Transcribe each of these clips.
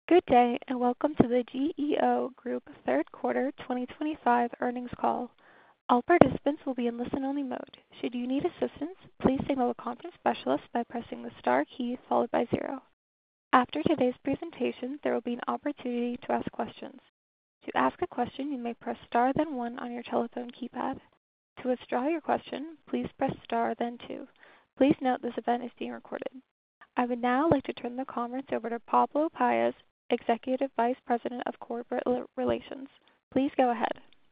Good day, and welcome to the GEO Group third quarter 2025 earnings call. All participants will be in listen-only mode. Should you need assistance, please signal a conference specialist by pressing the star key followed by 0. After today's presentation, there will be an opportunity to ask questions. To ask a question, you may press star then 1 on your telephone keypad. To withdraw your question, please press star then 2. Please note this event is being recorded. I would now like to turn the conference over to Pablo Paez, Executive Vice President of Corporate Relations. Please go ahead.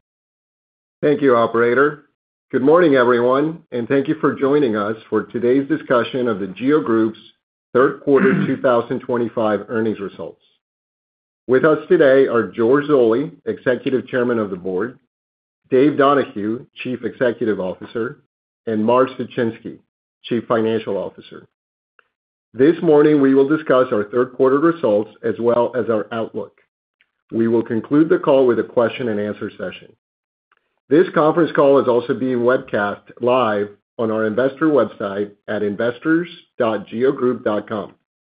Thank you, Operator. Good morning, everyone, and thank you for joining us for today's discussion of the GEO Group's third quarter 2025 earnings results. With us today are George Zoley, Executive Chairman of the Board, Dave Donahue, Chief Executive Officer, and Mark Suchinski, Chief Financial Officer. This morning, we will discuss our third quarter results as well as our outlook. We will conclude the call with a question-and-answer session. This conference call is also being webcast live on our investor website at investors.geogroup.com.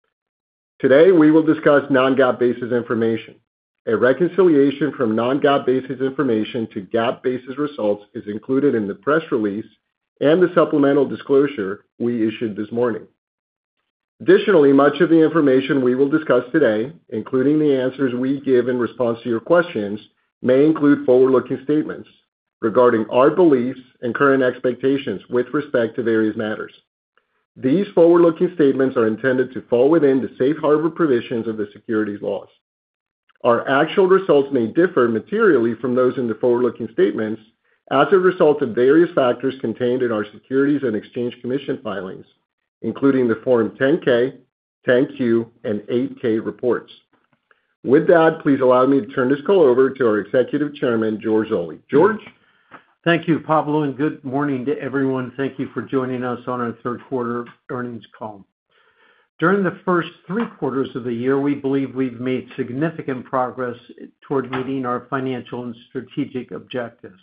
Today, we will discuss non-GAAP basis information. A reconciliation from non-GAAP basis information to GAAP basis results is included in the press release and the supplemental disclosure we issued this morning. Additionally, much of the information we will discuss today, including the answers we give in response to your questions, may include forward-looking statements regarding our beliefs and current expectations with respect to various matters. These forward-looking statements are intended to fall within the safe harbor provisions of the securities laws. Our actual results may differ materially from those in the forward-looking statements as a result of various factors contained in our Securities and Exchange Commission filings, including the Form 10-K, 10-Q, and 8-K reports. With that, please allow me to turn this call over to our Executive Chairman, George Zoley. George? Thank you, Pablo, and good morning to everyone. Thank you for joining us on our third quarter earnings call. During the first 3 quarters of the year, we believe we've made significant progress toward meeting our financial and strategic objectives.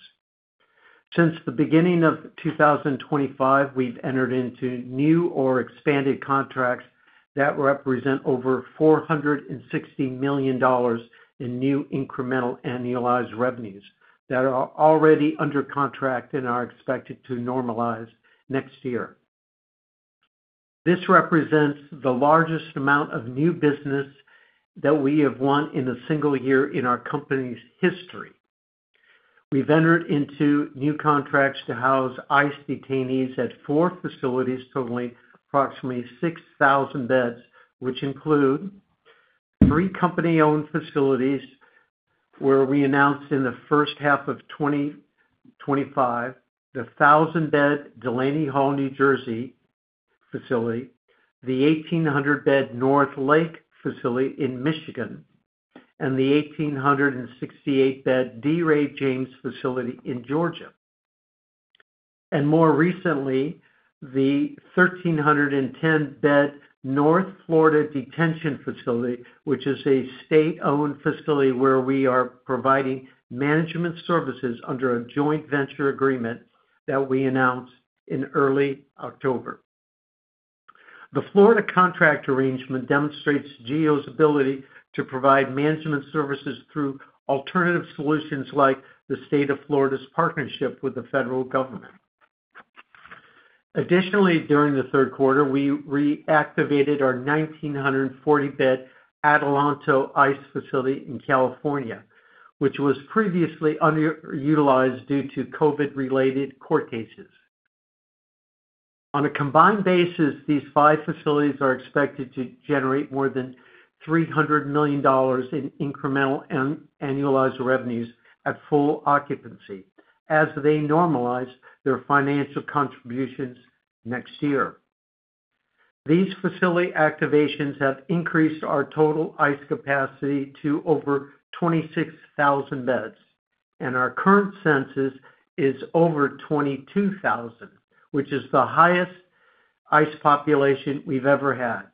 Since the beginning of 2025, we've entered into new or expanded contracts that represent over $460 million in new incremental annualized revenues that are already under contract and are expected to normalize next year. This represents the largest amount of new business that we have won in a single year in our company's history. We've entered into new contracts to house ICE detainees at 4 facilities totaling approximately 6,000 beds, which include 3 company-owned facilities where we announced in the first half of 2025 the 1,000-bed Delaney Hall, New Jersey facility, the 1,800-bed North Lake facility in Michigan, and the 1,868-bed D. Ray James facility in Georgia. And more recently, the 1,310-bed North Florida Detention Facility, which is a state-owned facility where we are providing management services under a joint venture agreement that we announced in early October. The Florida contract arrangement demonstrates GEO's ability to provide management services through alternative solutions like the state of Florida's partnership with the federal government. Additionally, during the third quarter, we reactivated our 1,940-bed Adelanto ICE facility in California, which was previously underutilized due to COVID-related court cases. On a combined basis, these 5 facilities are expected to generate more than $300 million in incremental annualized revenues at full occupancy as they normalize their financial contributions next year. These facility activations have increased our total ICE capacity to over 26,000 beds, and our current census is over 22,000, which is the highest ICE population we've ever had.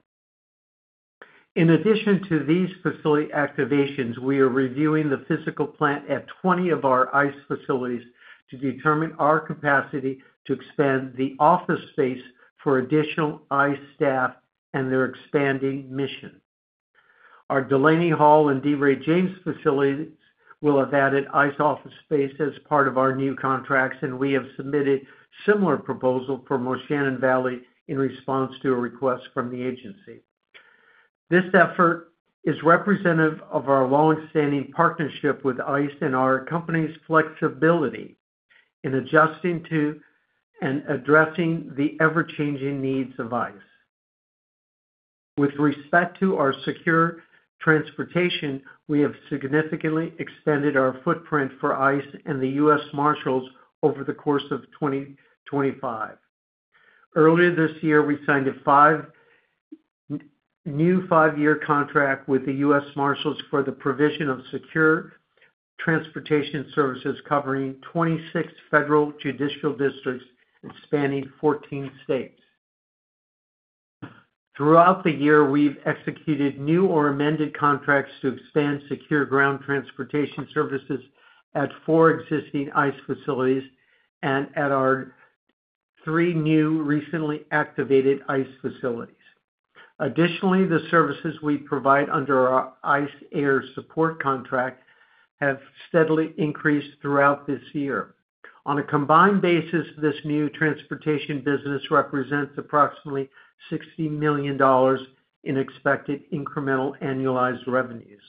In addition to these facility activations, we are reviewing the physical plant at 20 of our ICE facilities to determine our capacity to expand the office space for additional ICE staff and their expanding mission. Our Delaney Hall and D. Ray James facilities will have added ICE office space as part of our new contracts, and we have submitted similar proposal for Moshannon Valley in response to a request from the agency. This effort is representative of our long-standing partnership with ICE and our company's flexibility in adjusting to and addressing the ever-changing needs of ICE. With respect to our secure transportation, we have significantly extended our footprint for ICE and the U.S. Marshals over the course of 2025. Earlier this year, we signed a new 5-year contract with the U.S. Marshals for the provision of secure transportation services covering 26 federal judicial districts and spanning 14 states. Throughout the year, we've executed new or amended contracts to expand secure ground transportation services at 4 existing ICE facilities and at our 3 new recently activated ICE facilities. Additionally, the services we provide under our ICE Air Support contract have steadily increased throughout this year. On a combined basis, this new transportation business represents approximately $60 million in expected incremental annualized revenues.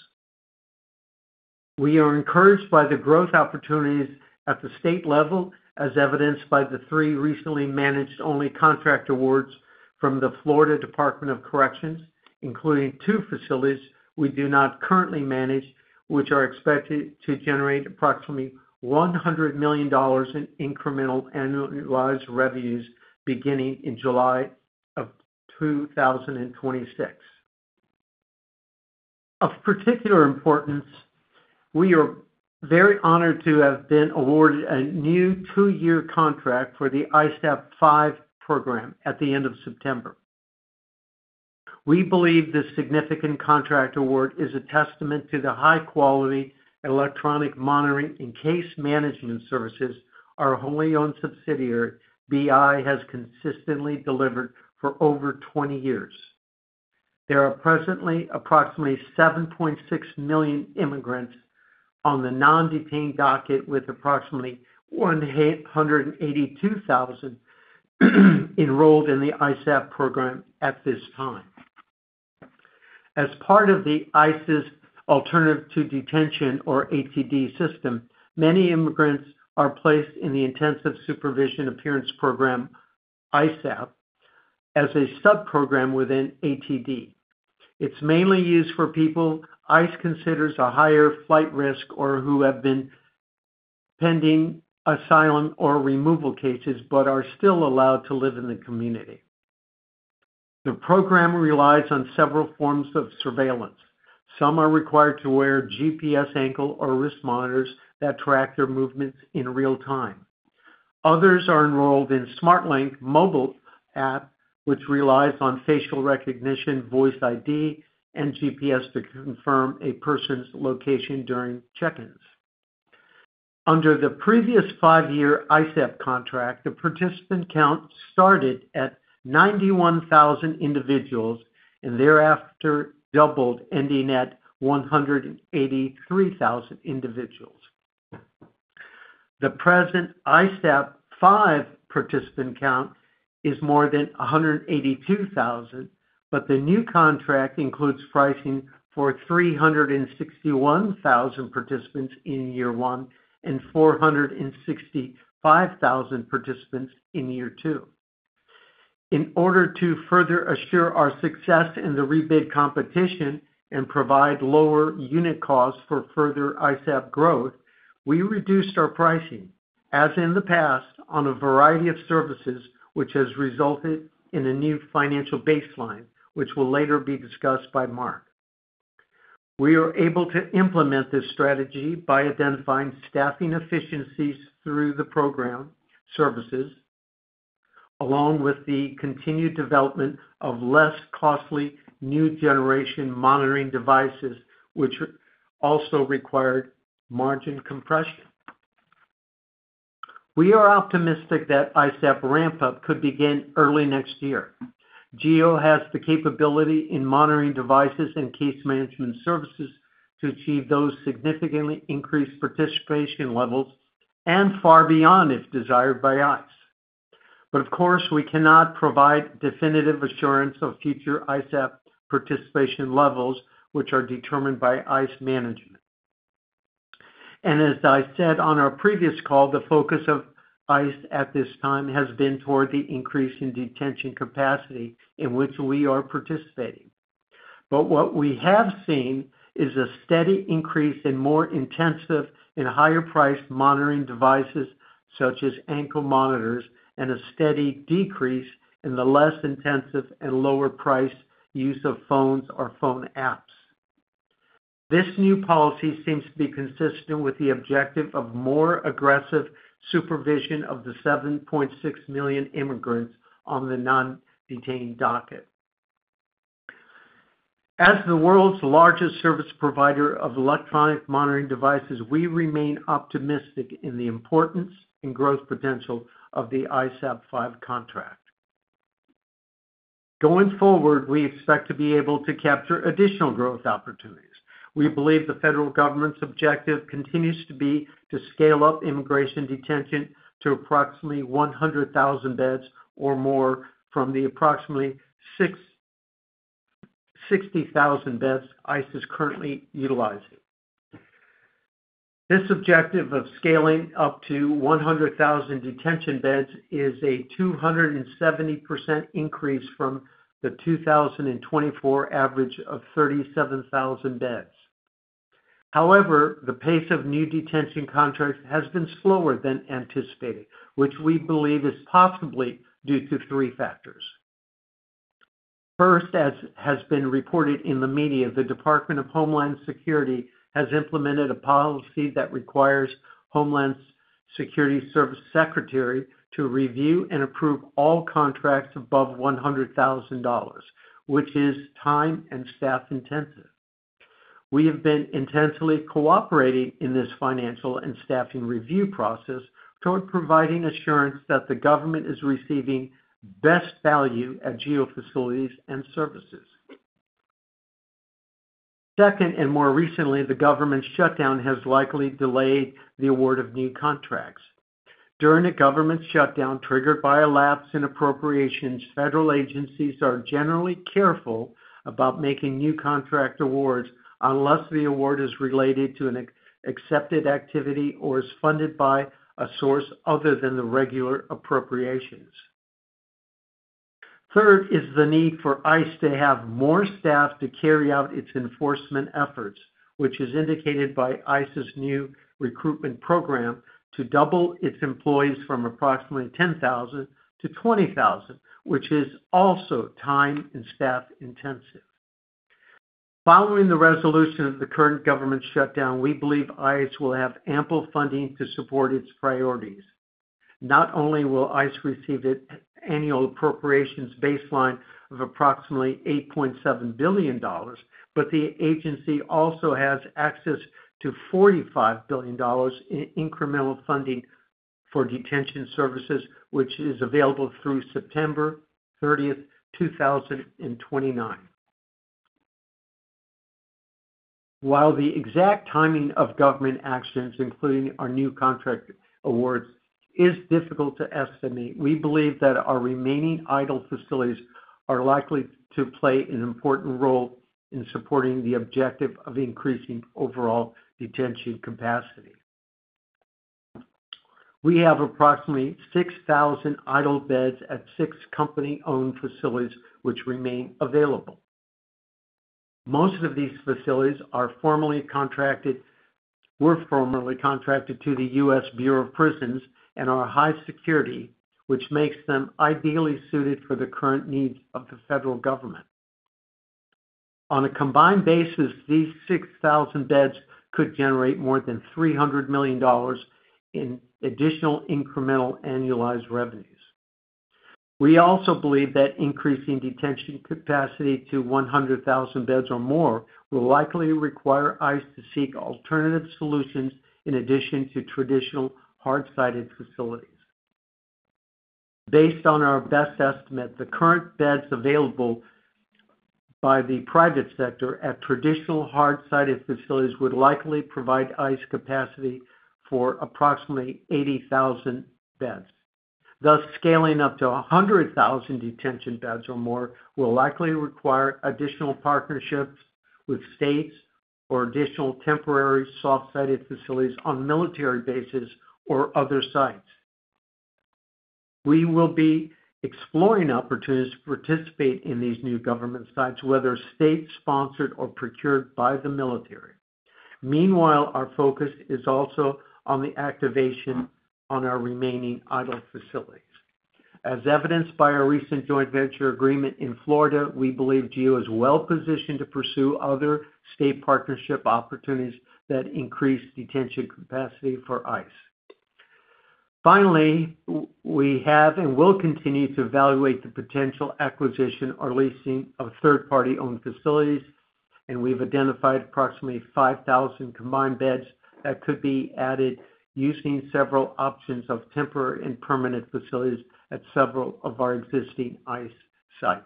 We are encouraged by the growth opportunities at the state level, as evidenced by the 3 recently managed-only contract awards from the Florida Department of Corrections, including 2 facilities we do not currently manage, which are expected to generate approximately $100 million in incremental annualized revenues beginning in July of 2026. Of particular importance, we are very honored to have been awarded a new 2-year contract for the ISAP 5 program at the end of September. We believe this significant contract award is a testament to the high-quality electronic monitoring and case management services our wholly owned subsidiary, BI, has consistently delivered for over 20 years. There are presently approximately 7.6 million immigrants on the non-detained docket, with approximately 182,000 enrolled in the ISAP program at this time. As part of the ICE's Alternative to Detention, or ATD system, many immigrants are placed in the Intensive Supervision Appearance Program, ISAP, as a sub-program within ATD. It's mainly used for people ICE considers a higher flight risk or who have been pending asylum or removal cases but are still allowed to live in the community. The program relies on several forms of surveillance. Some are required to wear GPS ankle or wrist monitors that track their movements in real time. Others are enrolled in SmartLink mobile app, which relies on facial recognition, voice ID, and GPS to confirm a person's location during check-ins. Under the previous 5-year ISAP contract, the participant count started at 91,000 individuals and thereafter doubled, ending at 183,000 individuals. The present ISAP 5 participant count is more than 182,000, but the new contract includes pricing for 361,000 participants in year 1 and 465,000 participants in year 2. In order to further assure our success in the rebid competition and provide lower unit costs for further ISAP growth, we reduced our pricing, as in the past, on a variety of services, which has resulted in a new financial baseline, which will later be discussed by Mark. We are able to implement this strategy by identifying staffing efficiencies through the program services, along with the continued development of less costly new generation monitoring devices, which also required margin compression. We are optimistic that ISAP ramp-up could begin early next year. GEO has the capability in monitoring devices and case management services to achieve those significantly increased participation levels and far beyond if desired by ICE. But of course, we cannot provide definitive assurance of future ISAP participation levels, which are determined by ICE management. And as I said on our previous call, the focus of ICE at this time has been toward the increase in detention capacity in which we are participating. But what we have seen is a steady increase in more intensive and higher priced monitoring devices such as ankle monitors, and a steady decrease in the less intensive and lower priced use of phones or phone apps. This new policy seems to be consistent with the objective of more aggressive supervision of the 7.6 million immigrants on the non-detained docket. As the world's largest service provider of electronic monitoring devices, we remain optimistic in the importance and growth potential of the ISAP 5 contract. Going forward, we expect to be able to capture additional growth opportunities. We believe the federal government's objective continues to be to scale up immigration detention to approximately 100,000 beds or more from the approximately 60,000 beds ICE is currently utilizing. This objective of scaling up to 100,000 detention beds is a 270% increase from the 2024 average of 37,000 beds. However, the pace of new detention contracts has been slower than anticipated, which we believe is possibly due to three factors. First, as has been reported in the media, the Department of Homeland Security has implemented a policy that requires Homeland Security Service Secretary to review and approve all contracts above $100,000, which is time and staff intensive. We have been intensely cooperating in this financial and staffing review process toward providing assurance that the government is receiving best value at GEO facilities and services. Second, and more recently, the government shutdown has likely delayed the award of new contracts. During a government shutdown triggered by a lapse in appropriations, federal agencies are generally careful about making new contract awards unless the award is related to an accepted activity or is funded by a source other than the regular appropriations. Third is the need for ICE to have more staff to carry out its enforcement efforts, which is indicated by ICE's new recruitment program to double its employees from approximately 10,000 to 20,000, which is also time and staff intensive. Following the resolution of the current government shutdown, we believe ICE will have ample funding to support its priorities. Not only will ICE receive its annual appropriations baseline of approximately $8.7 billion, but the agency also has access to $45 billion in incremental funding for detention services, which is available through September 30th, 2029. While the exact timing of government actions, including our new contract awards, is difficult to estimate, we believe that our remaining idle facilities are likely to play an important role in supporting the objective of increasing overall detention capacity. We have approximately 6,000 idle beds at 6 company-owned facilities which remain available. Most of these facilities were formerly contracted to the U.S. Bureau of Prisons and are high security, which makes them ideally suited for the current needs of the federal government. On a combined basis, these 6,000 beds could generate more than $300 million in additional incremental annualized revenues. We also believe that increasing detention capacity to 100,000 beds or more will likely require ICE to seek alternative solutions in addition to traditional hard-sided facilities. Based on our best estimate, the current beds available by the private sector at traditional hard-sided facilities would likely provide ICE capacity for approximately 80,000 beds. Thus, scaling up to 100,000 detention beds or more will likely require additional partnerships with states or additional temporary soft-sided facilities on military bases or other sites. We will be exploring opportunities to participate in these new government sites, whether state-sponsored or procured by the military. Meanwhile, our focus is also on the activation on our remaining idle facilities. As evidenced by our recent joint venture agreement in Florida, we believe GEO is well positioned to pursue other state partnership opportunities that increase detention capacity for ICE. Finally, we have and will continue to evaluate the potential acquisition or leasing of third-party owned facilities, and we've identified approximately 5,000 combined beds that could be added using several options of temporary and permanent facilities at several of our existing ICE sites.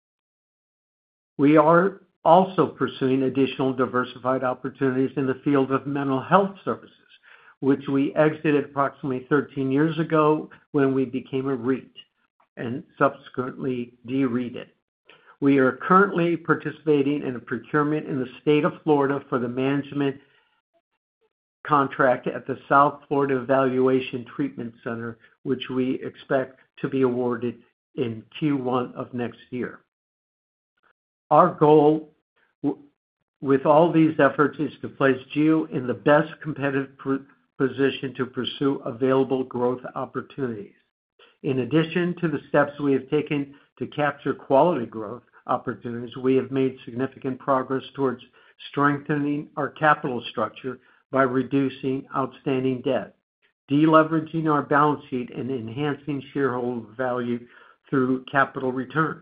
We are also pursuing additional diversified opportunities in the field of mental health services, which we exited approximately 13 years ago when we became a REIT and subsequently de-REITed. We are currently participating in a procurement in the state of Florida for the management contract at the South Florida Evaluation Treatment Center, which we expect to be awarded in Q1 of next year. Our goal with all these efforts is to place GEO in the best competitive position to pursue available growth opportunities. In addition to the steps we have taken to capture quality growth opportunities, we have made significant progress towards strengthening our capital structure by reducing outstanding debt, deleveraging our balance sheet, and enhancing shareholder value through capital returns.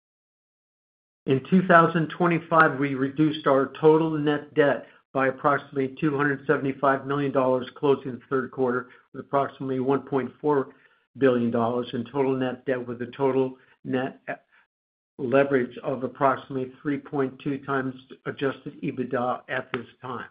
In 2025, we reduced our total net debt by approximately $275 million, closing the third quarter with approximately $1.4 billion in total net debt, with a total net leverage of approximately 3.2 times adjusted EBITDA at this time.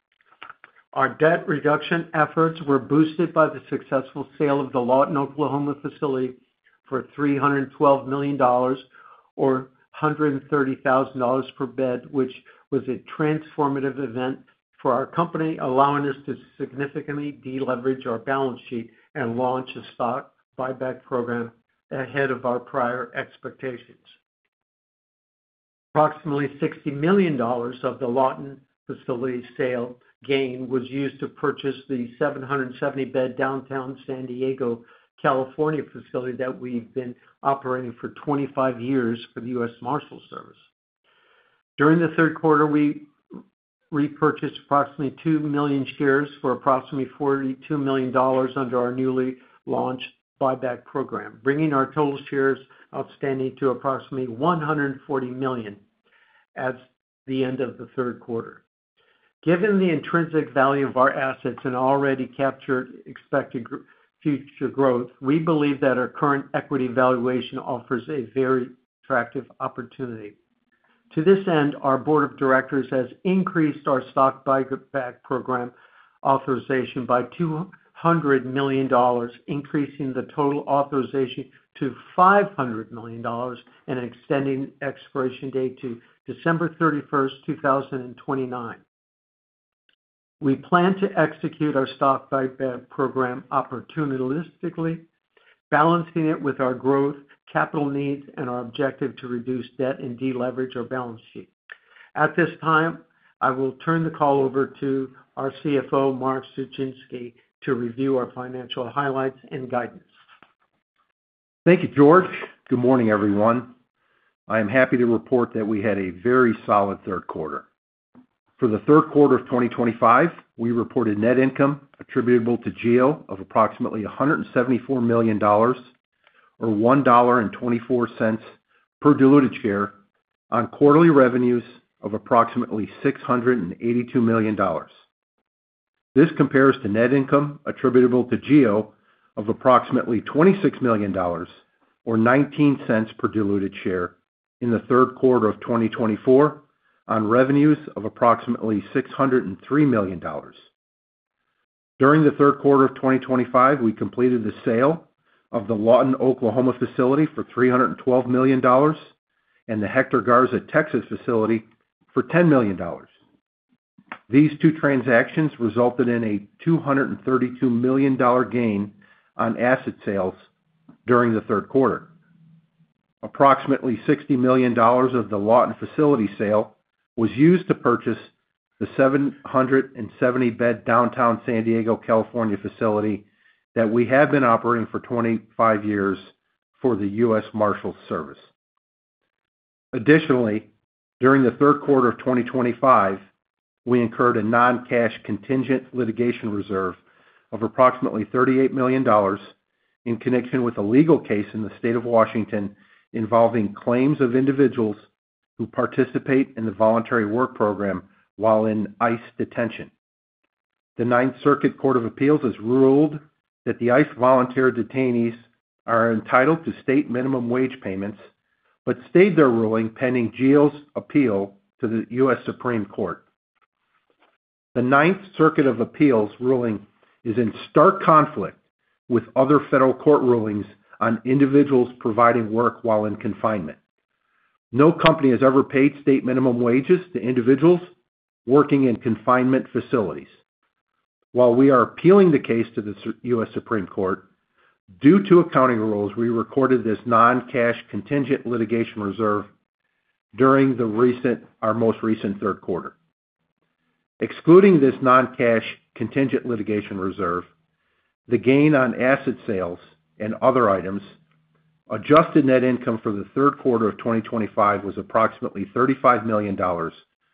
Our debt reduction efforts were boosted by the successful sale of the Lawton, Oklahoma facility for $312 million, or $130,000 per bed, which was a transformative event for our company, allowing us to significantly deleverage our balance sheet and launch a stock buyback program ahead of our prior expectations. Approximately $60 million of the Lawton facility sale gain was used to purchase the 770-bed downtown San Diego, California facility that we've been operating for 25 years for the U.S. Marshals Service. During the third quarter, we repurchased approximately 2 million shares for approximately $42 million under our newly launched buyback program, bringing our total shares outstanding to approximately 140 million at the end of the third quarter. Given the intrinsic value of our assets and already captured expected future growth, we believe that our current equity valuation offers a very attractive opportunity. To this end, our board of directors has increased our stock buyback program authorization by $200 million, increasing the total authorization to $500 million and extending expiration date to December 31st, 2029. We plan to execute our stock buyback program opportunistically, balancing it with our growth, capital needs, and our objective to reduce debt and deleverage our balance sheet. At this time, I will turn the call over to our CFO, Mark Suchinski, to review our financial highlights and guidance. Thank you, George. Good morning, everyone. I am happy to report that we had a very solid third quarter. For the third quarter of 2025, we reported net income attributable to GEO of approximately $174 million, or $1.24 per diluted share, on quarterly revenues of approximately $682 million. This compares to net income attributable to GEO of approximately $26 million, or 19 cents per diluted share, in the third quarter of 2024 on revenues of approximately $603 million. During the third quarter of 2025, we completed the sale of the Lawton, Oklahoma facility for $312 million and the Hector Garza, Texas facility for $10 million. These two transactions resulted in a $232 million gain on asset sales during the third quarter. Approximately $60 million of the Lawton facility sale was used to purchase the 770-bed downtown San Diego, California facility that we have been operating for 25 years for the U.S. Marshals Service. Additionally, during the third quarter of 2025, we incurred a non-cash contingent litigation reserve of approximately $38 million in connection with a legal case in the state of Washington involving claims of individuals who participate in the voluntary work program while in ICE detention. The Ninth Circuit Court of Appeals has ruled that the ICE volunteer detainees are entitled to state minimum wage payments, but stayed their ruling pending GEO's appeal to the U.S. Supreme Court. The Ninth Circuit of Appeals ruling is in stark conflict with other federal court rulings on individuals providing work while in confinement. No company has ever paid state minimum wages to individuals working in confinement facilities. While we are appealing the case to the U.S. Supreme Court, due to accounting rules, we recorded this non-cash contingent litigation reserve during our most recent third quarter. Excluding this non-cash contingent litigation reserve, the gain on asset sales and other items, adjusted net income for the third quarter of 2025 was approximately $35 million, or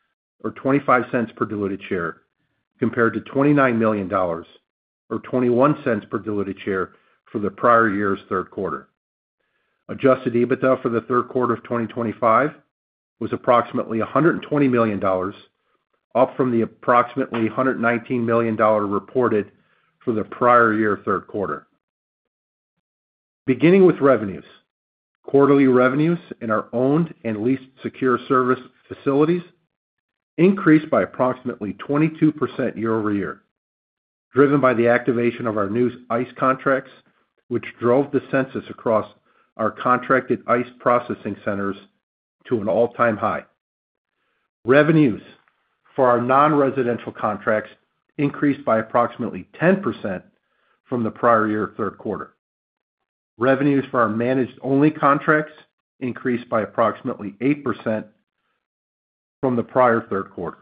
25 cents per diluted share, compared to $29 million, or 21 cents per diluted share for the prior year's third quarter. Adjusted EBITDA for the third quarter of 2025 was approximately $120 million, up from the approximately $119 million reported for the prior year third quarter. Beginning with revenues, quarterly revenues in our owned and leased secure service facilities increased by approximately 22% year over year, driven by the activation of our new ICE contracts, which drove the census across our contracted ICE processing centers to an all-time high. Revenues for our non-residential contracts increased by approximately 10% from the prior year third quarter. Revenues for our managed-only contracts increased by approximately 8% from the prior third quarter.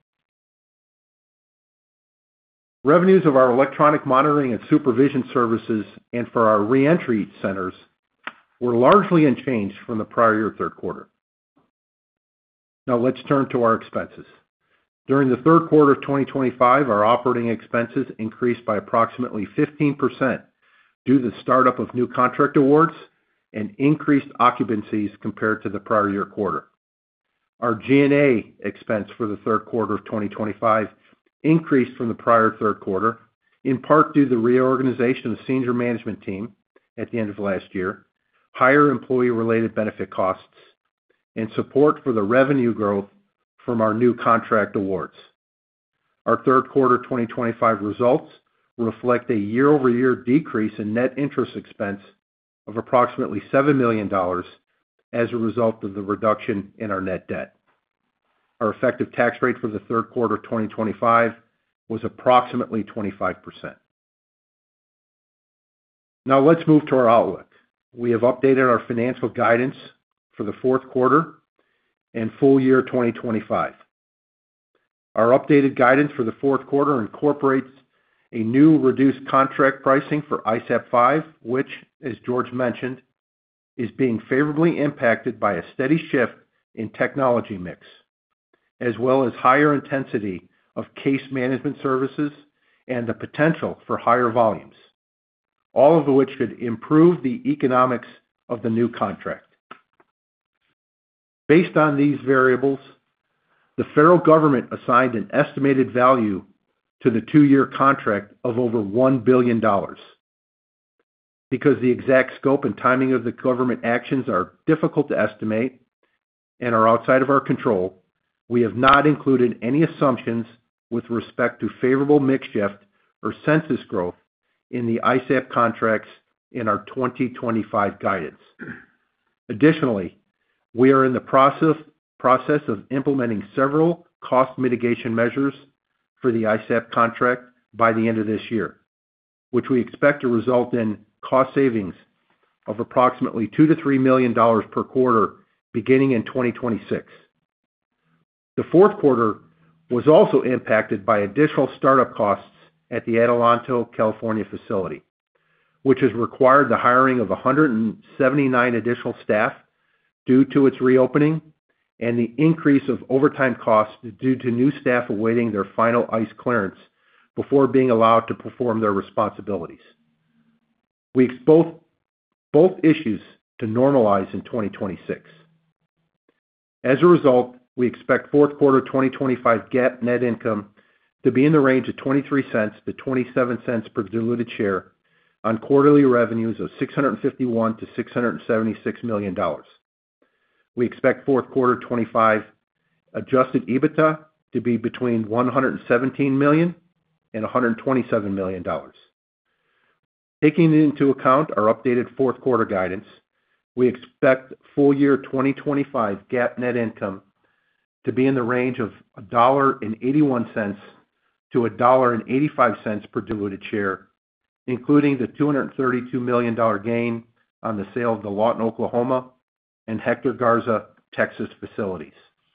Revenues of our electronic monitoring and supervision services and for our reentry centers were largely unchanged from the prior year third quarter. Now let's turn to our expenses. During the third quarter of 2025, our operating expenses increased by approximately 15% due to the startup of new contract awards and increased occupancies compared to the prior year quarter. Our G&A expense for the third quarter of 2025 increased from the prior third quarter, in part due to the reorganization of the senior management team at the end of last year, higher employee-related benefit costs, and support for the revenue growth from our new contract awards. Our third quarter 2025 results reflect a year-over-year decrease in net interest expense of approximately $7 million as a result of the reduction in our net debt. Our effective tax rate for the third quarter 2025 was approximately 25%. Now let's move to our outlook. We have updated our financial guidance for the fourth quarter and full year 2025. Our updated guidance for the fourth quarter incorporates a new reduced contract pricing for ISAP 5, which, as George mentioned, is being favorably impacted by a steady shift in technology mix, as well as higher intensity of case management services and the potential for higher volumes, all of which could improve the economics of the new contract. Based on these variables, the federal government assigned an estimated value to the two-year contract of over $1 billion. Because the exact scope and timing of the government actions are difficult to estimate and are outside of our control, we have not included any assumptions with respect to favorable mix shift or census growth in the ISAP contracts in our 2025 guidance. Additionally, we are in the process of implementing several cost mitigation measures for the ISAP contract by the end of this year, which we expect to result in cost savings of approximately $2 to $3 million per quarter beginning in 2026. The fourth quarter was also impacted by additional startup costs at the Adelanto, California facility, which has required the hiring of 179 additional staff due to its reopening and the increase of overtime costs due to new staff awaiting their final ICE clearance before being allowed to perform their responsibilities. We expect both issues to normalize in 2026. As a result, we expect fourth quarter 2025 GAAP net income to be in the range of $0.23 to $0.27 per diluted share on quarterly revenues of $651 to $676 million. We expect fourth quarter 2025 adjusted EBITDA to be between $117 million and $127 million. Taking into account our updated fourth quarter guidance, we expect full year 2025 GAAP net income to be in the range of $1.81 to $1.85 per diluted share, including the $232 million gain on the sale of the Lawton, Oklahoma, and Hector Garza, Texas facilities.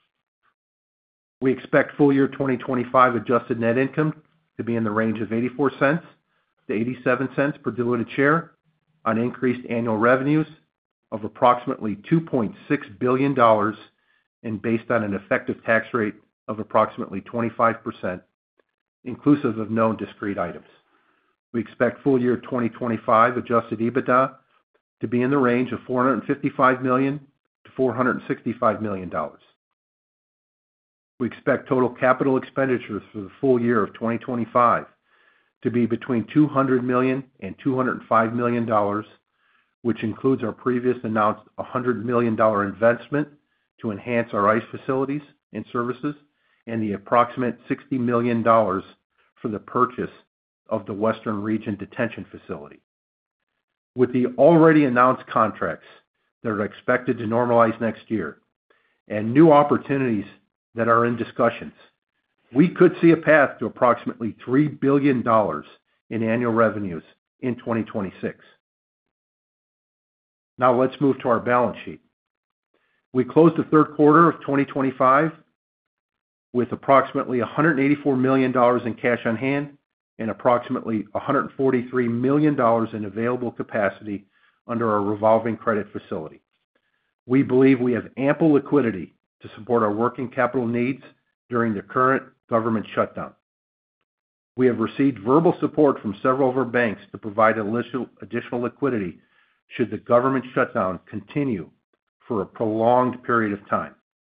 We expect full year 2025 adjusted net income to be in the range of $0.84 to $0.87 per diluted share on increased annual revenues of approximately $2.6 billion and based on an effective tax rate of approximately 25%, inclusive of known discrete items. We expect full year 2025 adjusted EBITDA to be in the range of $455 million to $465 million. We expect total capital expenditures for the full year of 2025 to be between $200 million and $205 million, which includes our previously announced $100 million investment to enhance our ICE facilities and services and the approximate $60 million for the purchase of the Western Region Detention Facility. With the already announced contracts that are expected to normalize next year and new opportunities that are in discussions, we could see a path to approximately $3 billion in annual revenues in 2026. Now let's move to our balance sheet. We closed the third quarter of 2025 with approximately $184 million in cash on hand and approximately $143 million in available capacity under our revolving credit facility. We believe we have ample liquidity to support our working capital needs during the current government shutdown. We have received verbal support from several of our banks to provide additional liquidity should the government shutdown continue for a prolonged period of time.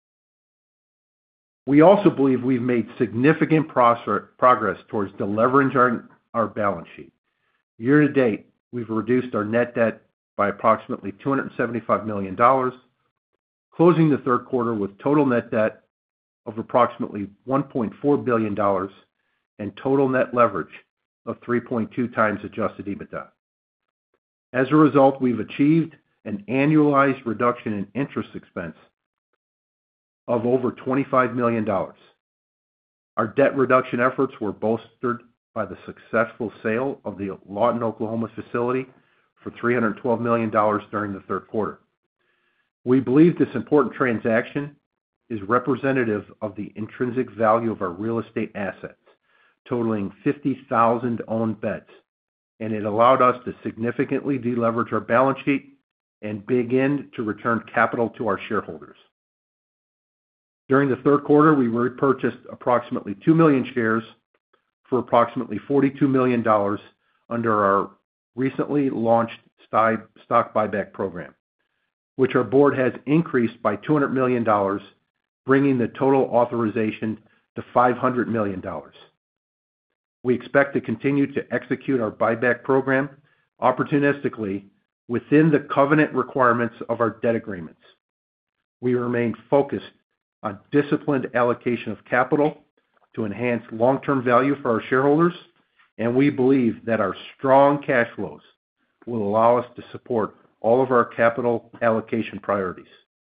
We also believe we've made significant progress towards deleveraging our balance sheet. Year to date, we've reduced our net debt by approximately $275 million, closing the third quarter with total net debt of approximately $1.4 billion and total net leverage of 3.2 times adjusted EBITDA. As a result, we've achieved an annualized reduction in interest expense of over $25 million. Our debt reduction efforts were bolstered by the successful sale of the Lawton, Oklahoma facility for $312 million during the third quarter. We believe this important transaction is representative of the intrinsic value of our real estate assets, totaling 50,000 owned beds, and it allowed us to significantly deleverage our balance sheet and begin to return capital to our shareholders. During the third quarter, we repurchased approximately 2 million shares for approximately $42 million under our recently launched stock buyback program, which our board has increased by $200 million, bringing the total authorization to $500 million. We expect to continue to execute our buyback program opportunistically within the covenant requirements of our debt agreements. We remain focused on disciplined allocation of capital to enhance long-term value for our shareholders, and we believe that our strong cash flows will allow us to support all of our capital allocation priorities.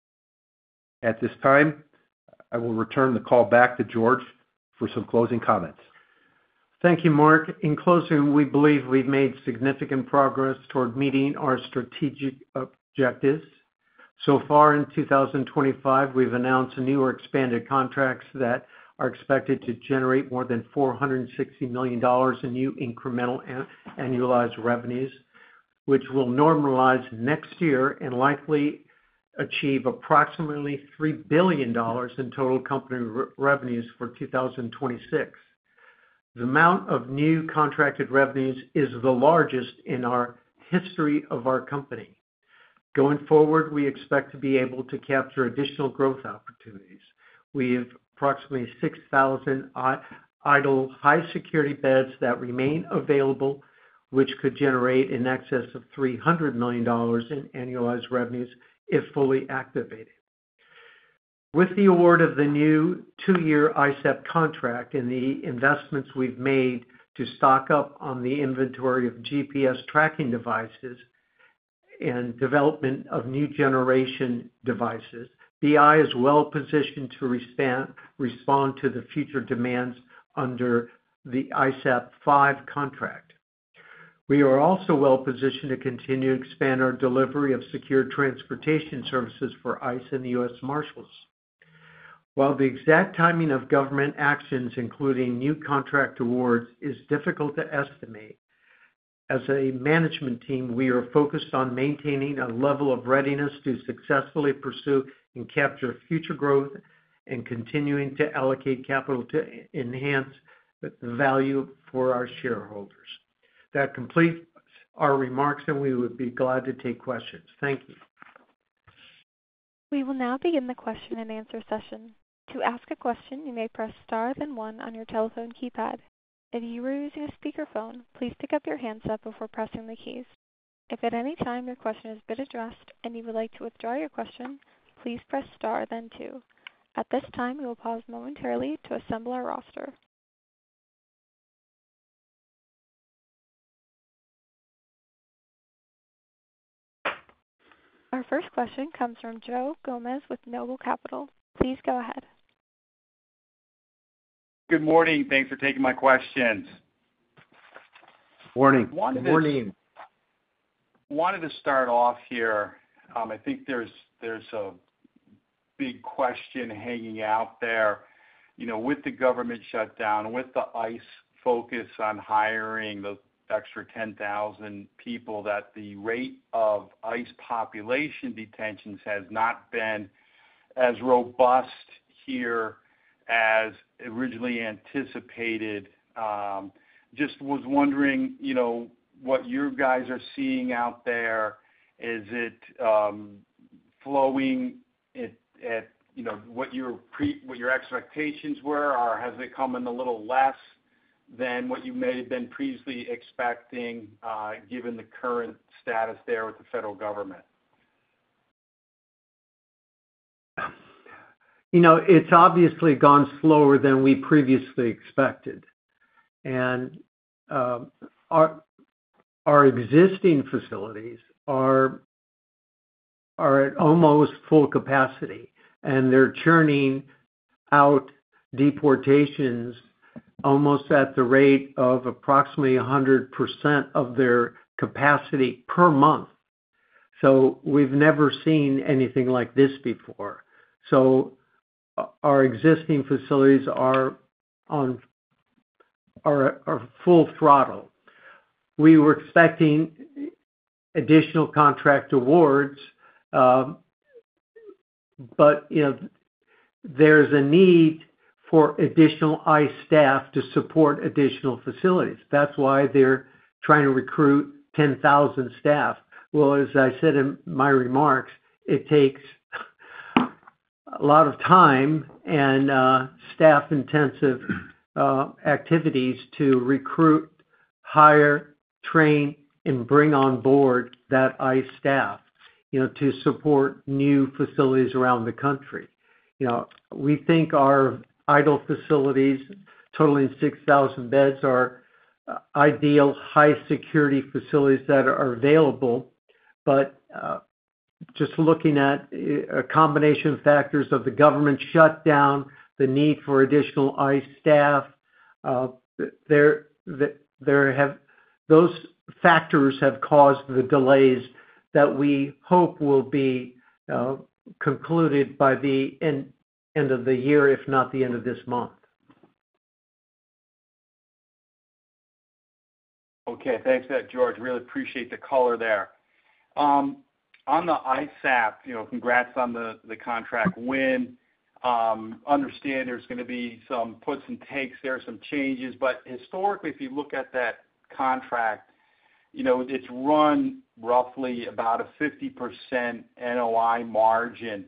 At this time, I will return the call back to George for some closing comments. Thank you, Mark. In closing, we believe we've made significant progress toward meeting our strategic objectives. So far in 2025, we've announced new or expanded contracts that are expected to generate more than $460 million in new incremental annualized revenues, which will normalize next year and likely achieve approximately $3 billion in total company revenues for 2026. The amount of new contracted revenues is the largest in our history of our company. Going forward, we expect to be able to capture additional growth opportunities. We have approximately 6,000 idle high-security beds that remain available, which could generate in excess of $300 million in annualized revenues if fully activated. With the award of the new 2-year ISAP contract and the investments we've made to stock up on the inventory of GPS tracking devices and development of new generation devices, BI is well positioned to respond to the future demands under the ISAP 5 contract. We are also well positioned to continue to expand our delivery of secure transportation services for ICE and the U.S. Marshals. While the exact timing of government actions, including new contract awards, is difficult to estimate, as a management team, we are focused on maintaining a level of readiness to successfully pursue and capture future growth and continuing to allocate capital to enhance the value for our shareholders. That completes our remarks, and we would be glad to take questions. Thank you. We will now begin the question and answer session. To ask a question, you may press star then one on your telephone keypad. If you are using a speakerphone, please pick up your handset before pressing the keys. If at any time your question has been addressed and you would like to withdraw your question, please press star then two. At this time, we will pause momentarily to assemble our roster. Our first question comes from Joe Gomes with Noble Capital. Please go ahead. Good morning. Thanks for taking my questions. Morning. Good morning. Wanted to start off here. I think there's a big question hanging out there, with the government shutdown, with the ICE focus on hiring the extra 10,000 people, that the rate of ICE population detentions has not been as robust here as originally anticipated. Just was wondering, what you guys are seeing out there. Is it flowing at what your expectations were, or has it come in a little less than what you may have been previously expecting, given the current status there with the federal government? It's obviously gone slower than we previously expected. And our existing facilities are at almost full capacity, and they're churning out deportations almost at the rate of approximately 100% of their capacity per month. So we've never seen anything like this before. So our existing facilities are full throttle. We were expecting additional contract awards, but there's a need for additional ICE staff to support additional facilities. That's why they're trying to recruit 10,000 staff. Well, as I said in my remarks, it takes a lot of time and staff-intensive activities to recruit, hire, train, and bring on board that ICE staff, to support new facilities around the country. We think our idle facilities, totaling 6,000 beds, are ideal high security facilities that are available, but just looking at a combination of factors of the government shutdown, the need for additional ICE staff, those factors have caused the delays that we hope will be concluded by the end of the year, if not the end of this month. Okay, thanks for that, George. Really appreciate the color there. On the ISAP, congrats on the contract win. Understand there's going to be some puts and takes there, some changes, but historically, if you look at that contract, it's run roughly about a 50% NOI margin.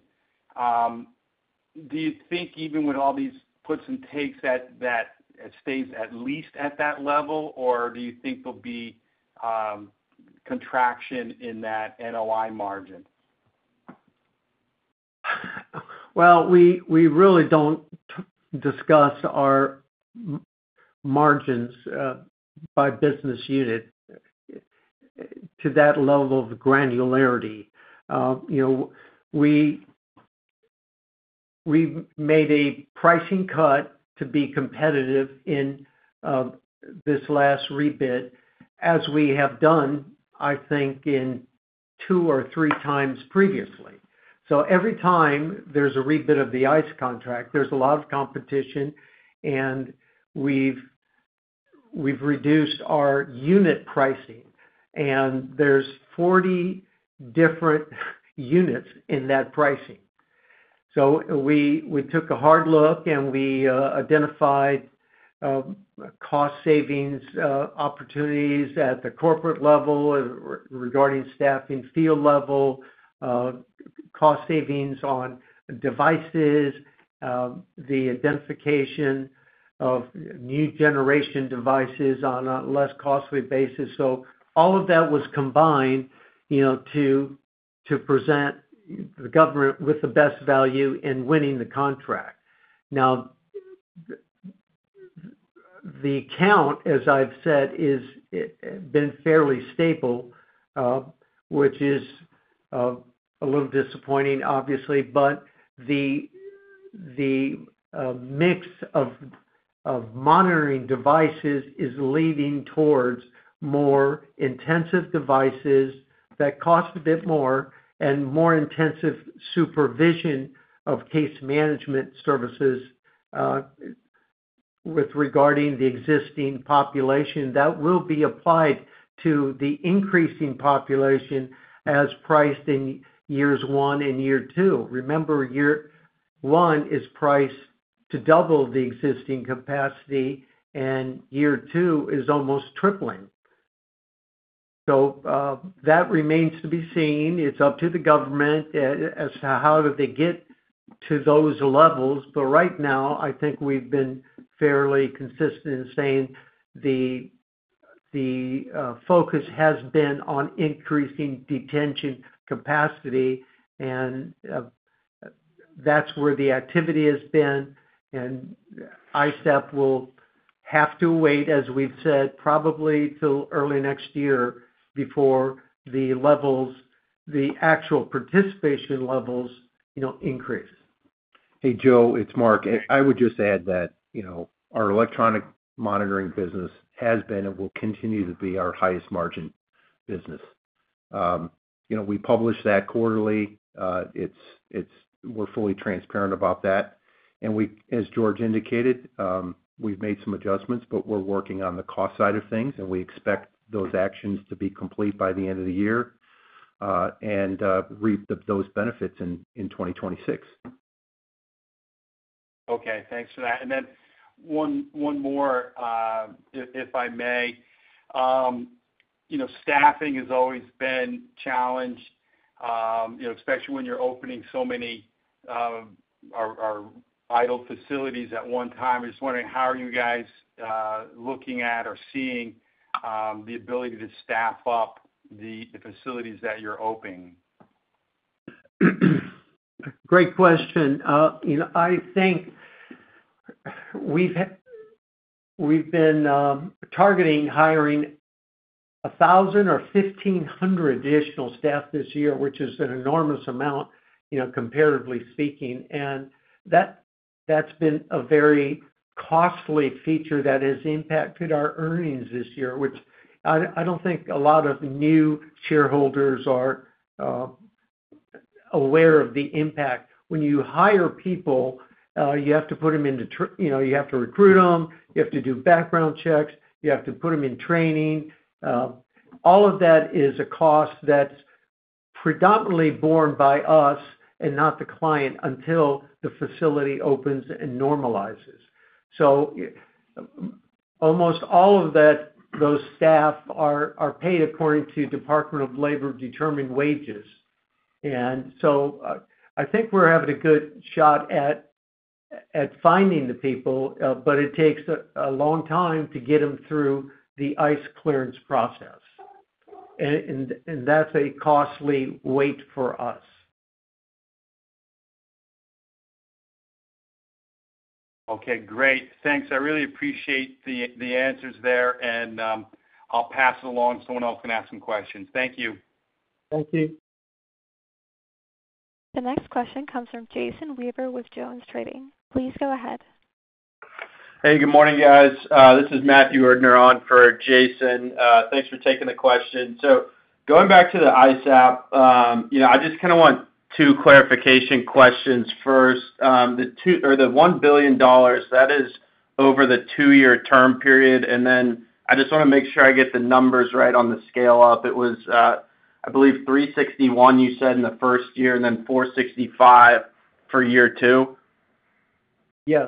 Do you think even with all these puts and takes that it stays at least at that level, or do you think there'll be contraction in that NOI margin? Well, we really don't discuss our margins by business unit to that level of granularity. We made a pricing cut to be competitive in this last rebid, as we have done, I think, in 2 or 3 times previously. So every time there's a rebid of the ICE contract, there's a lot of competition, and we've reduced our unit pricing, and there's 40 different units in that pricing. So we took a hard look, and we identified cost savings opportunities at the corporate level regarding staffing, field level, cost savings on devices, the identification of new generation devices on a less costly basis. So all of that was combined, to present the government with the best value in winning the contract. Now, the count, as I've said, is been fairly stable, which is a little disappointing, obviously, but the mix of monitoring devices is leading towards more intensive devices that cost a bit more, and more intensive supervision of case management services with regarding the existing population that will be applied to the increasing population as priced in years 1 and year 2. Remember, year 1 is priced to double the existing capacity, and year 2 is almost tripling. So that remains to be seen. It's up to the government as to how do they get to those levels. But right now, I think we've been fairly consistent in saying the focus has been on increasing detention capacity, and that's where the activity has been. And ISAP will have to wait, as we've said, probably till early next year before the actual participation levels, increase. Hey, Joe, it's Mark. I would just add that, our electronic monitoring business has been and will continue to be our highest margin business. We publish that quarterly. We're fully transparent about that. And as George indicated, we've made some adjustments, but we're working on the cost side of things, and we expect those actions to be complete by the end of the year and reap those benefits in 2026. Okay, thanks for that. And then one more, if I may. Staffing has always been challenged, especially when you're opening so many our idle facilities at one time. I'm just wondering, how are you guys looking at or seeing the ability to staff up the facilities that you're opening? Great question. I think we've been targeting hiring 1,000 or 1,500 additional staff this year, which is an enormous amount, comparatively speaking. And that's been a very costly feature that has impacted our earnings this year, which I don't think a lot of new shareholders are aware of the impact. When you hire people, you have to put them into, you have to recruit them, you have to do background checks, you have to put them in training. All of that is a cost that's predominantly borne by us and not the client until the facility opens and normalizes. So almost all of those staff are paid according to Department of Labor determined wages. And so I think we're having a good shot at finding the people, but it takes a long time to get them through the ICE clearance process. And that's a costly wait for us. Okay, great. Thanks. I really appreciate the answers there, and I'll pass it along so someone else can ask some questions. Thank you. Thank you. The next question comes from Jason Weaver with Jones Trading. Please go ahead. Hey, good morning, guys. This is Matthew Erdner on for Jason. Thanks for taking the question. So going back to the ISAP, I just kind of want two clarification questions. First, the $1 billion, that is over the 2-year term period, and then I just want to make sure I get the numbers right on the scale up. It was, I believe, 361 you said in the first year, and then 465 for year 2. Yes.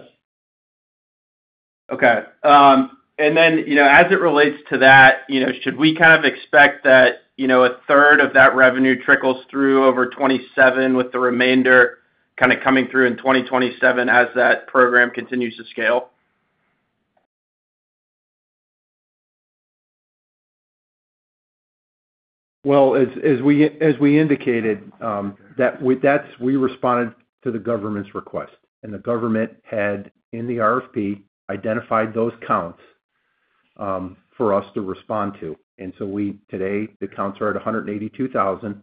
Okay. And then, as it relates to that, should we kind of expect that, a third of that revenue trickles through over 27 with the remainder kind of coming through in 2027 as that program continues to scale? Well, as we indicated, we responded to the government's request, and the government had in the RFP identified those counts for us to respond to. And so today the counts are at 182,000.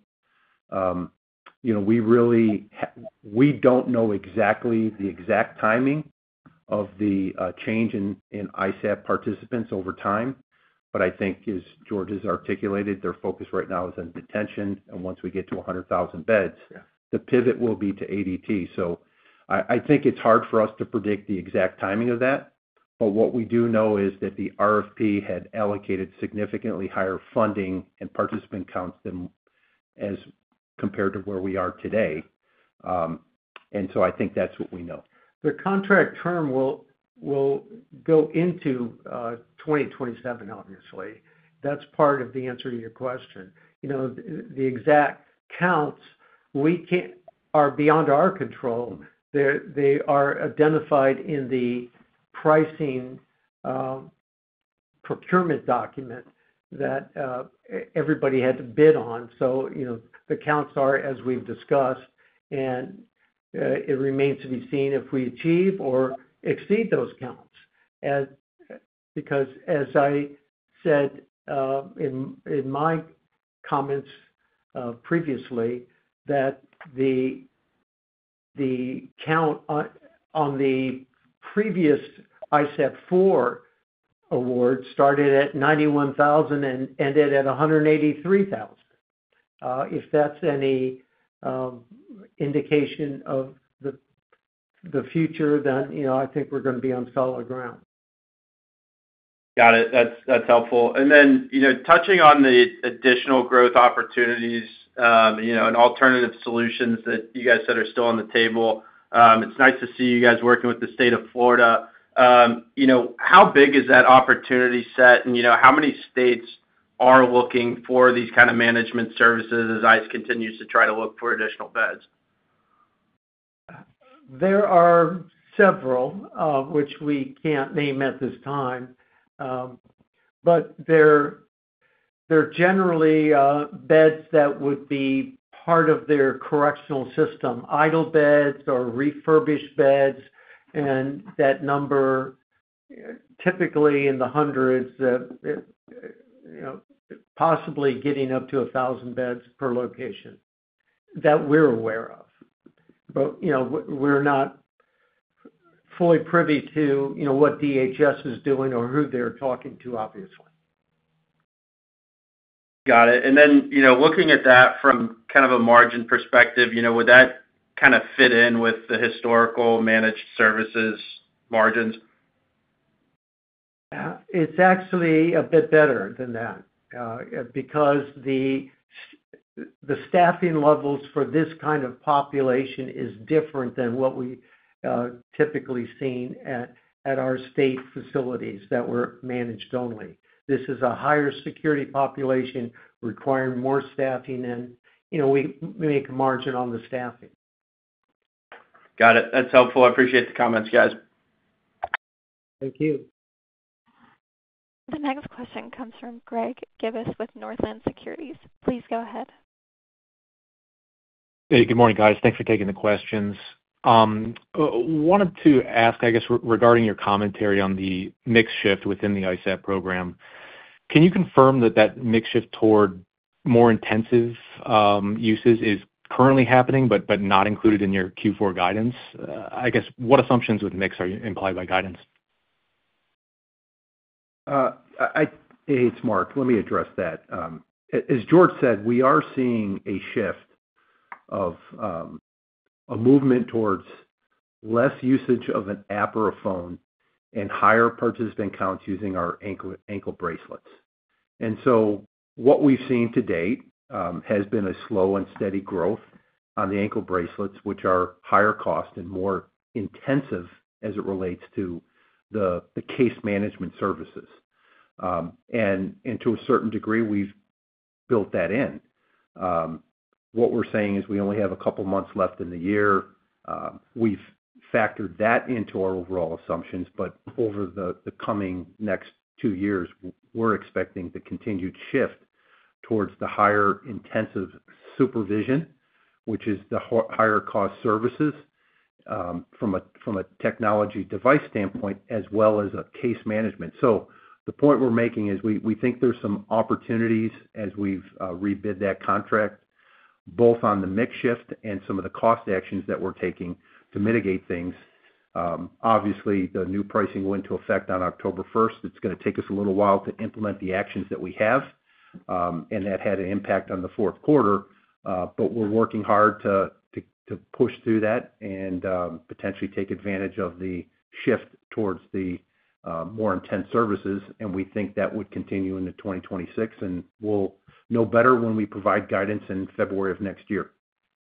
We don't know exactly the exact timing of the change in ISAP participants over time. But I think, as George has articulated, their focus right now is on detention. And once we get to 100,000 beds, the pivot will be to ADT. So I think it's hard for us to predict the exact timing of that. But what we do know is that the RFP had allocated significantly higher funding and participant counts than as compared to where we are today. And so I think that's what we know. The contract term will go into 2027, obviously. That's part of the answer to your question. The exact counts are beyond our control. They are identified in the pricing procurement document that everybody had to bid on. So, the counts are as we've discussed, and it remains to be seen if we achieve or exceed those counts. Because as I said in my comments previously, that the count on the previous ISAP 4 award started at 91,000 and ended at 183,000. If that's any indication of the future, then I think we're going to be on solid ground. Got it. That's helpful. And then touching on the additional growth opportunities, and alternative solutions that you guys said are still on the table. It's nice to see you guys working with the state of Florida. How big is that opportunity set, and how many states are looking for these kind of management services as ICE continues to try to look for additional beds? There are several, which we can't name at this time. but they're generally beds that would be part of their correctional system, idle beds or refurbished beds, and that number typically in the hundreds, possibly getting up to 1,000 beds per location that we're aware of. But we're not fully privy to what DHS is doing or who they're talking to, obviously. Got it. And then, looking at that from kind of a margin perspective, would that kind of fit in with the historical managed services margins? It's actually a bit better than that because the staffing levels for this kind of population is different than what we typically seen at our state facilities that were managed only. This is a higher security population requiring more staffing, and we make a margin on the staffing. Got it. That's helpful. I appreciate the comments, guys. Thank you. The next question comes from Greg Gibas with Northland Securities. Please go ahead. Hey, good morning, guys. Thanks for taking the questions. Wanted to ask, I guess, regarding your commentary on the mix shift within the ISAP program. Can you confirm that mix shift toward more intensive uses is currently happening, but not included in your Q4 guidance? I guess, what assumptions with mix are implied by guidance? It's Mark. Let me address that. As George said, we are seeing a shift of a movement towards less usage of an app or a phone and higher participant counts using our ankle bracelets. And so what we've seen to date has been a slow and steady growth on the ankle bracelets, which are higher cost and more intensive as it relates to the case management services. And to a certain degree, we've built that in. What we're saying is we only have a couple months left in the year. We've factored that into our overall assumptions, but over the coming next 2 years, we're expecting the continued shift towards the higher intensive supervision, which is the higher cost services from a technology device standpoint, as well as a case management. So the point we're making is we think there's some opportunities as we've rebid that contract, both on the mix shift and some of the cost actions that we're taking to mitigate things. Obviously, the new pricing went into effect on October 1st. It's going to take us a little while to implement the actions that we have, and that had an impact on the fourth quarter. But we're working hard to push through that and potentially take advantage of the shift towards the more intense services, and we think that would continue into 2026, and we'll know better when we provide guidance in February of next year.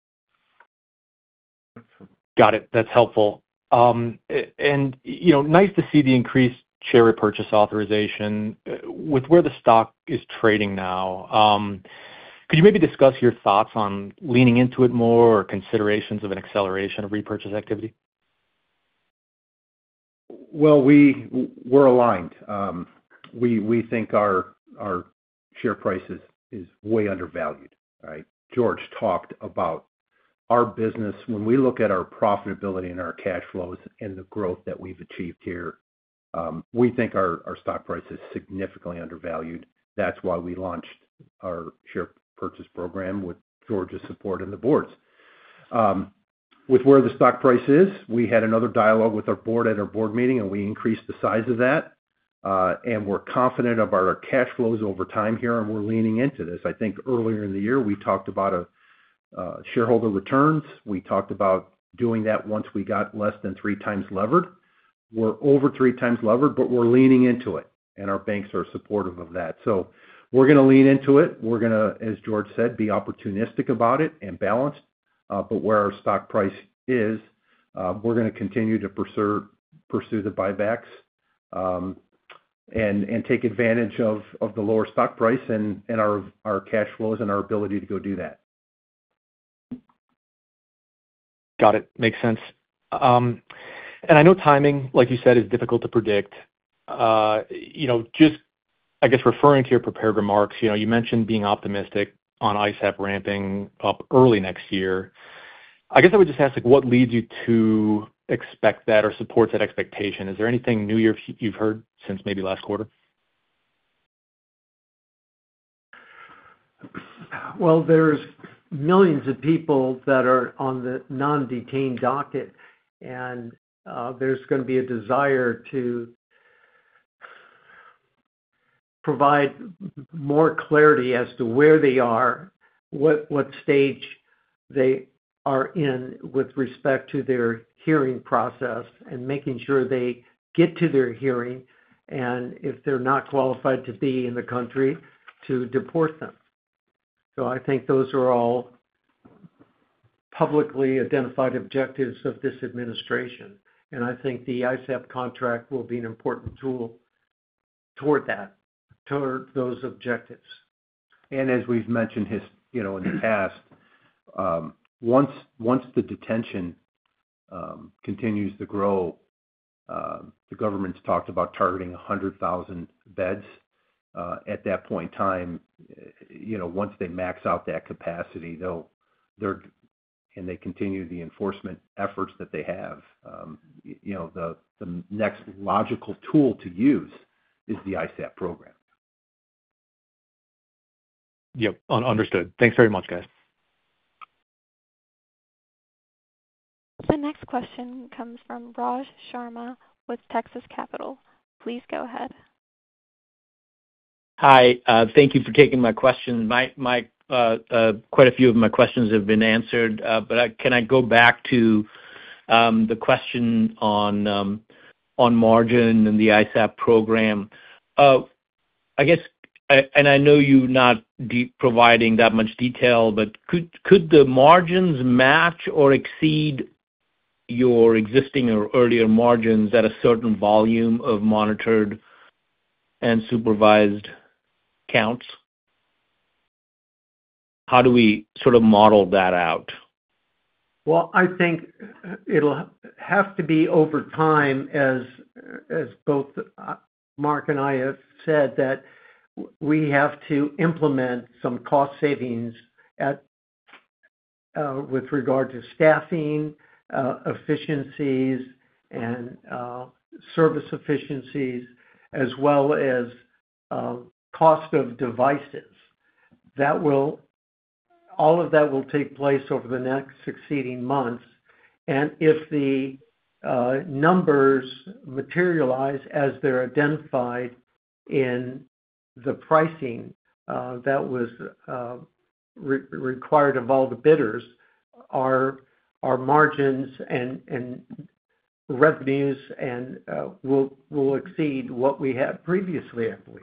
Got it. That's helpful. And nice to see the increased share repurchase authorization. With where the stock is trading now, could you maybe discuss your thoughts on leaning into it more or considerations of an acceleration of repurchase activity? Well, we're aligned. We think our share price is way undervalued, right? George talked about our business. When we look at our profitability and our cash flows and the growth that we've achieved here, we think our stock price is significantly undervalued. That's why we launched our share purchase program with George's support and the board's. With where the stock price is, we had another dialogue with our board at our board meeting, and we increased the size of that. And we're confident about our cash flows over time here, and we're leaning into this. I think earlier in the year, we talked about shareholder returns. We talked about doing that once we got less than 3 times levered. We're over 3 times levered, but we're leaning into it, and our banks are supportive of that. So we're going to lean into it. We're going to, as George said, be opportunistic about it and balanced. But where our stock price is, we're going to continue to pursue the buybacks and take advantage of the lower stock price and our cash flows and our ability to go do that. Got it. Makes sense. And I know timing, like you said, is difficult to predict. Just I guess referring to your prepared remarks, you mentioned being optimistic on ISAP ramping up early next year. I guess I would just ask, what leads you to expect that or supports that expectation? Is there anything new you've heard since maybe last quarter? Well, there's millions of people that are on the non-detained docket, and there's going to be a desire to provide more clarity as to where they are, what stage they are in with respect to their hearing process, and making sure they get to their hearing, and if they're not qualified to be in the country, to deport them. So I think those are all publicly identified objectives of this administration, and I think the ISAP contract will be an important tool toward those objectives. And as we've mentioned, in the past, once the detention continues to grow, the government's talked about targeting 100,000 beds. At that point in time, once they max out that capacity, and they continue the enforcement efforts that they have, the next logical tool to use is the ISAP program. Yep, understood. Thanks very much, guys. The next question comes from Raj Sharma with Texas Capital. Please go ahead. Hi, thank you for taking my questions. Quite a few of my questions have been answered, but can I go back to the question on margin and the ISAP program? I guess, and I know you're not providing that much detail, but could the margins match or exceed your existing or earlier margins at a certain volume of monitored and supervised counts? How do we sort of model that out? Well, I think it'll have to be over time, as both Mark and I have said, that we have to implement some cost savings with regard to staffing, efficiencies, and service efficiencies, as well as cost of devices. All of that will take place over the next succeeding months. And if the numbers materialize as they're identified in the pricing that was required of all the bidders, our margins and revenues will exceed what we had previously, I believe.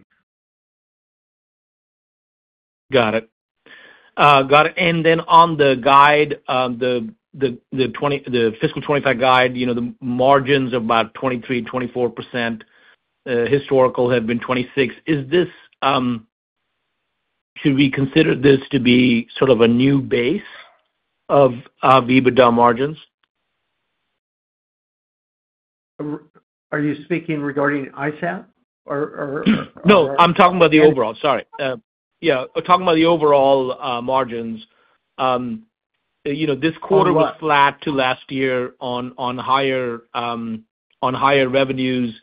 Got it. And then on the guide, the fiscal 25 guide, the margins of about 23-24%, historical have been 26%. Is this, should we consider this to be sort of a new base of EBITDA margins? Are you speaking regarding ISAP? No, I'm talking about the overall. Sorry. Talking about the overall margins. This quarter was flat to last year on higher revenues.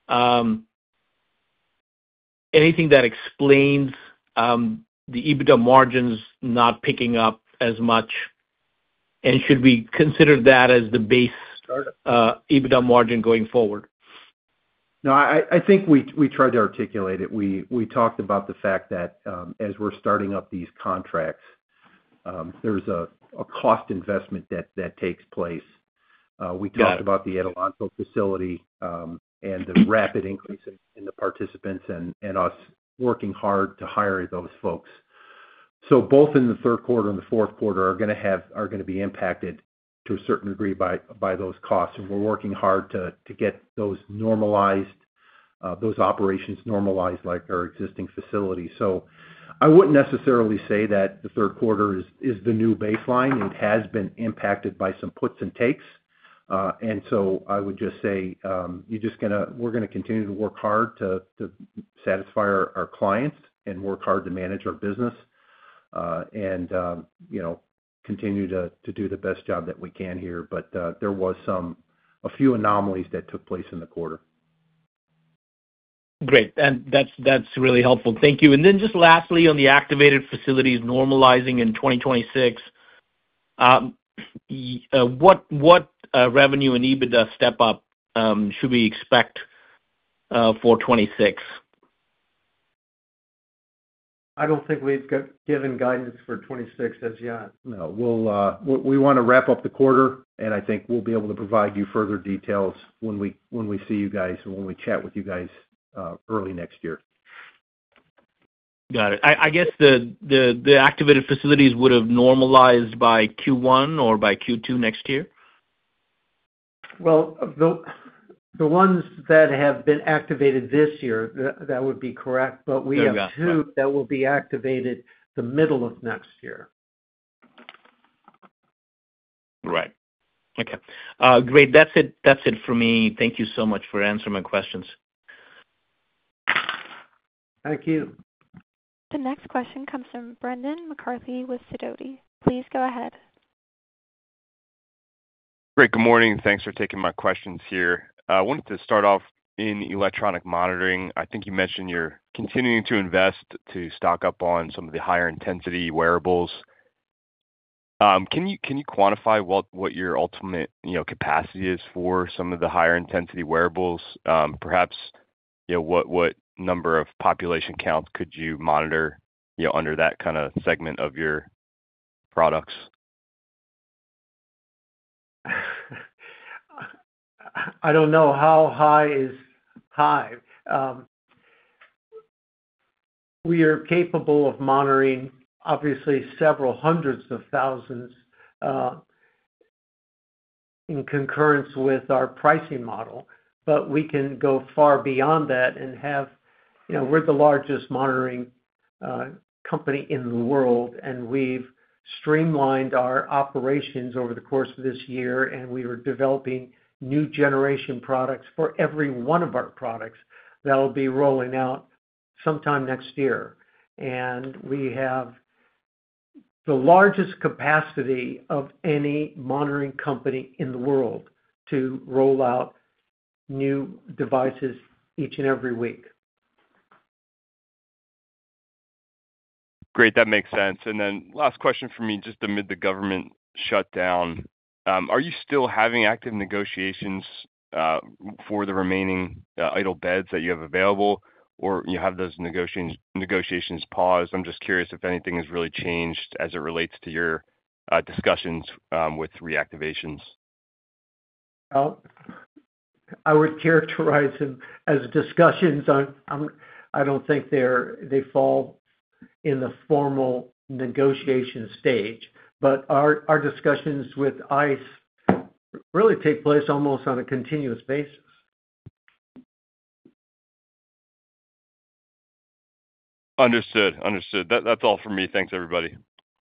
Anything that explains the EBITDA margins not picking up as much, and should we consider that as the base EBITDA margin going forward? No, I think we tried to articulate it. We talked about the fact that as we're starting up these contracts, there's a cost investment that takes place. We talked about the Adelanto facility and the rapid increase in the participants and us working hard to hire those folks. So both in the third quarter and the fourth quarter are going to be impacted to a certain degree by those costs, and we're working hard to get those normalized, those operations normalized like our existing facilities. So I wouldn't necessarily say that the third quarter is the new baseline. It has been impacted by some puts and takes, and so I would just say we're going to continue to work hard to satisfy our clients and work hard to manage our business, and continue to do the best job that we can here. But there was a few anomalies that took place in the quarter. Great. And that's really helpful. Thank you. And then just lastly, on the activated facilities normalizing in 2026, what revenue and EBITDA step up should we expect for 26? I don't think we've given guidance for 26 as yet. No, we want to wrap up the quarter, and I think we'll be able to provide you further details when we see you guys and when we chat with you guys early next year. Got it. I guess the activated facilities would have normalized by Q1 or by Q2 next year? Well, the ones that have been activated this year, that would be correct, but we have two that will be activated the middle of next year. Right. Okay. Great. That's it for me. Thank you so much for answering my questions. Thank you. The next question comes from Brendan McCarthy with Sidoti. Please go ahead. Great. Good morning. Thanks for taking my questions here. I wanted to start off in electronic monitoring. I think you mentioned you're continuing to invest to stock up on some of the higher intensity wearables. Can you quantify what your ultimate capacity is for some of the higher intensity wearables? Perhaps what number of population counts could you monitor under that kind of segment of your products? I don't know how high is high. We are capable of monitoring, obviously, several hundreds of thousands in concurrence with our pricing model, but we can go far beyond that and have, we're the largest monitoring company in the world, and we've streamlined our operations over the course of this year, and we are developing new generation products for every one of our products that will be rolling out sometime next year. And we have the largest capacity of any monitoring company in the world to roll out new devices each and every week. Great. That makes sense. And then last question for me, just amid the government shutdown, are you still having active negotiations for the remaining idle beds that you have available, or you have those negotiations paused? I'm just curious if anything has really changed as it relates to your discussions with reactivations. Well, I would characterize them as discussions. I don't think they fall in the formal negotiation stage, but our discussions with ICE really take place almost on a continuous basis. Understood. That's all for me. Thanks, everybody.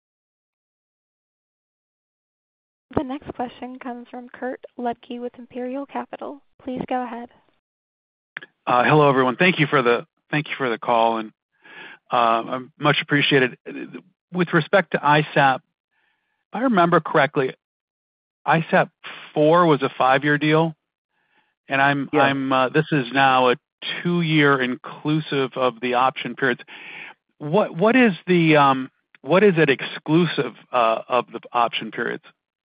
The next question comes from Kurt Ludke with Imperial Capital. Please go ahead. Hello, everyone. Thank you for the call, and much appreciated. With respect to ISAP, if I remember correctly, ISAP 4 was a 5-year deal, and this is now a 2-year inclusive of the option periods. What is it exclusive of the option periods?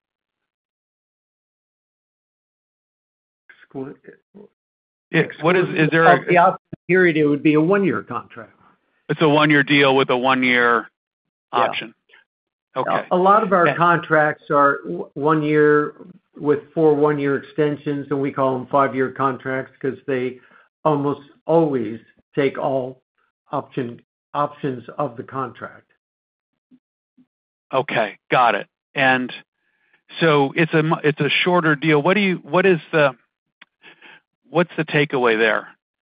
Is there the option period? It would be a 1-year contract. It's a 1-year deal with a 1-year option. Okay. A lot of our contracts are 1 year with 4 1-year extensions, and we call them 5-year contracts because they almost always take all options of the contract. Okay, got it. And so it's a shorter deal. What's the takeaway there?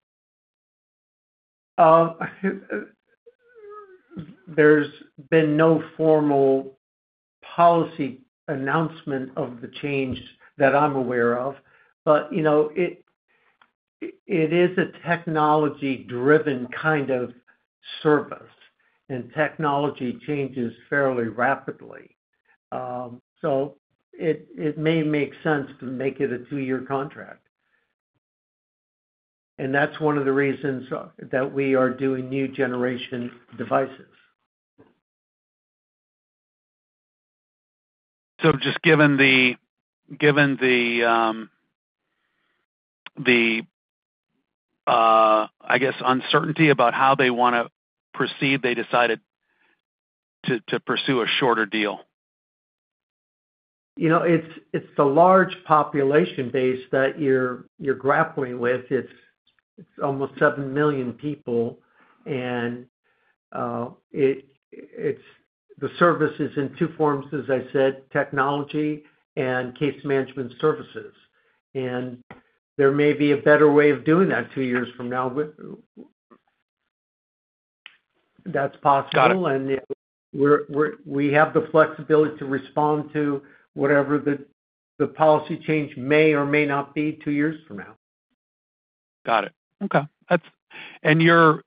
There's been no formal policy announcement of the change that I'm aware of, but it is a technology-driven kind of service, and technology changes fairly rapidly. So it may make sense to make it a 2-year contract. And that's one of the reasons that we are doing new generation devices. So just given the I guess uncertainty about how they want to proceed, they decided to pursue a shorter deal. You know, it's the large population base that you're grappling with. It's almost 7 million people, and it's the service is in 2 forms, as I said, technology and case management services. And there may be a better way of doing that 2 years from now. But that's possible, and we have the flexibility to respond to whatever the policy change may or may not be 2 years from now. Got it. Okay. And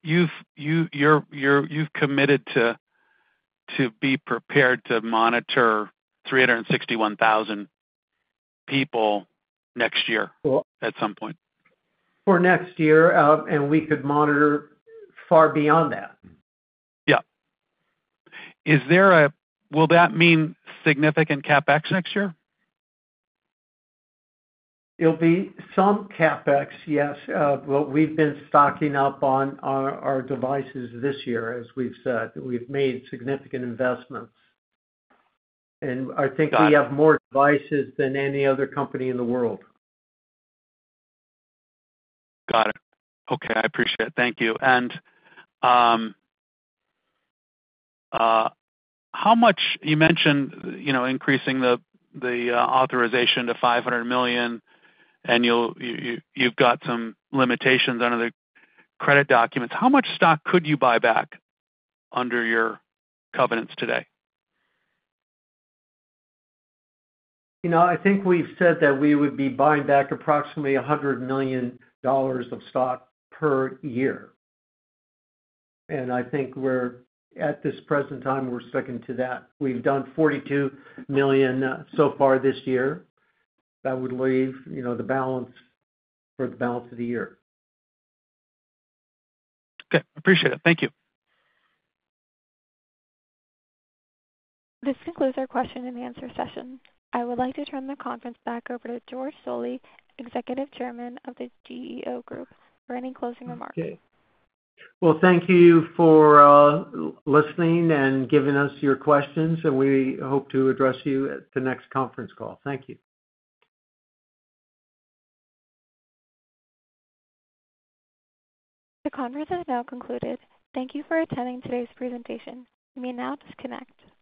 you've committed to be prepared to monitor 361,000 people next year at some point. For next year, and we could monitor far beyond that. Yeah. Will that mean significant CapEx next year? It'll be some CapEx, yes. But we've been stocking up on our devices this year, as we've said. We've made significant investments. And I think we have more devices than any other company in the world. Got it. Okay, I appreciate it. Thank you. And how much you mentioned, increasing the authorization to $500 million, and you've got some limitations under the credit documents. How much stock could you buy back under your covenants today? I think we've said that we would be buying back approximately $100 million of stock per year. And I think at this present time, we're sticking to that. We've done $42 million so far this year. That would leave, the balance for the balance of the year. Okay, appreciate it. Thank you. This concludes our question and answer session. I would like to turn the conference back over to George Zoley, Executive Chairman of the GEO Group, for any closing remarks. Okay. Well, thank you for listening and giving us your questions, and we hope to address you at the next conference call. Thank you. The conference is now concluded. Thank you for attending today's presentation. You may now disconnect.